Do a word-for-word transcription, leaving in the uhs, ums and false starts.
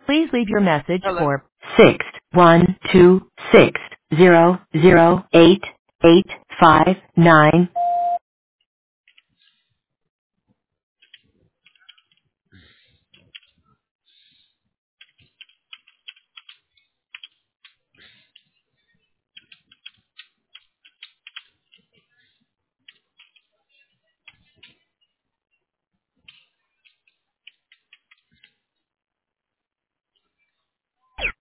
Please leave your message Hello. for six one two six zero zero eight eight five nine.